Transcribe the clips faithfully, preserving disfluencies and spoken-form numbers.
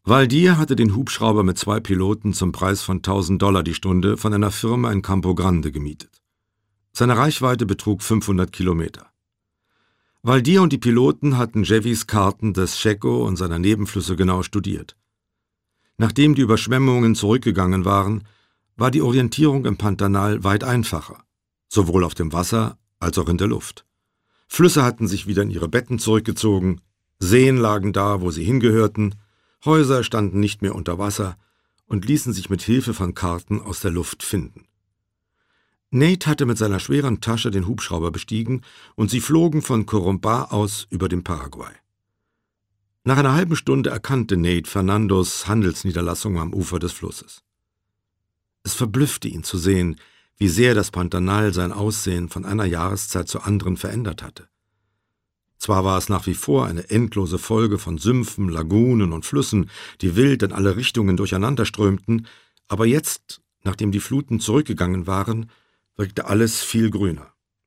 Valdir hatte den Hubschrauber mit zwei Piloten zum Preis von tausend Dollar die Stunde von einer Firma in Campo Grande gemietet. Seine Reichweite betrug fünfhundert Kilometer. Valdir und die Piloten hatten Jevys Karten des Checco und seiner Nebenflüsse genau studiert. Nachdem die Überschwemmungen zurückgegangen waren, war die Orientierung im Pantanal weit einfacher, sowohl auf dem Wasser als auch in der Luft. Flüsse hatten sich wieder in ihre Betten zurückgezogen, Seen lagen da, wo sie hingehörten, Häuser standen nicht mehr unter Wasser und ließen sich mit Hilfe von Karten aus der Luft finden. Nate hatte mit seiner schweren Tasche den Hubschrauber bestiegen und sie flogen von Corumba aus über den Paraguay. Nach einer halben Stunde erkannte Nate Fernandos Handelsniederlassung am Ufer des Flusses. Es verblüffte ihn zu sehen, wie sehr das Pantanal sein Aussehen von einer Jahreszeit zur anderen verändert hatte. Zwar war es nach wie vor eine endlose Folge von Sümpfen, Lagunen und Flüssen, die wild in alle Richtungen durcheinanderströmten, aber jetzt, nachdem die Fluten zurückgegangen waren, wirkte alles viel grüner.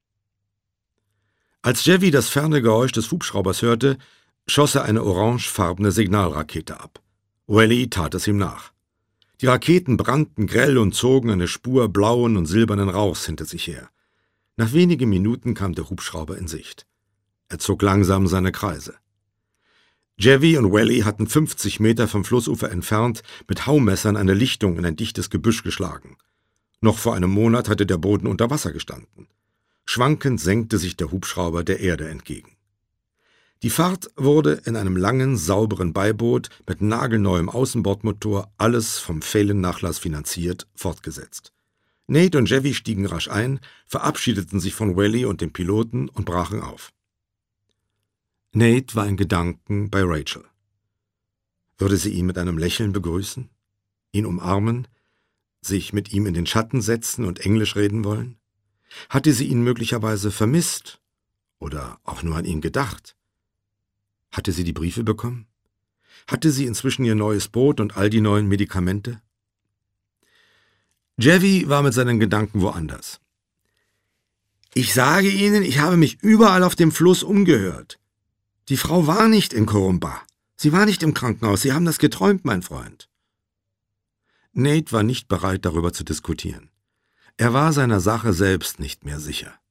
Als Jevy das ferne Geräusch des Hubschraubers hörte, schoss er eine orangefarbene Signalrakete ab. Wally tat es ihm nach. Die Raketen brannten grell und zogen eine Spur blauen und silbernen Rauchs hinter sich her. Nach wenigen Minuten kam der Hubschrauber in Sicht. Er zog langsam seine Kreise. Jevy und Wally hatten fünfzig Meter vom Flussufer entfernt mit Haumessern eine Lichtung in ein dichtes Gebüsch geschlagen. Noch vor einem Monat hatte der Boden unter Wasser gestanden. Schwankend senkte sich der Hubschrauber der Erde entgegen. Die Fahrt wurde in einem langen, sauberen Beiboot mit nagelneuem Außenbordmotor, alles vom Phelan-Nachlass finanziert, fortgesetzt. Nate und Jevy stiegen rasch ein, verabschiedeten sich von Wally und dem Piloten und brachen auf. Nate war in Gedanken bei Rachel. Würde sie ihn mit einem Lächeln begrüßen, ihn umarmen, sich mit ihm in den Schatten setzen und Englisch reden wollen? Hatte sie ihn möglicherweise vermisst oder auch nur an ihn gedacht? Hatte sie die Briefe bekommen? Hatte sie inzwischen ihr neues Boot und all die neuen Medikamente? Jevy war mit seinen Gedanken woanders. »Ich sage Ihnen, ich habe mich überall auf dem Fluss umgehört. Die Frau war nicht in Corumba. Sie war nicht im Krankenhaus. Sie haben das geträumt, mein Freund.« Nate war nicht bereit, darüber zu diskutieren. Er war seiner Sache selbst nicht mehr sicher.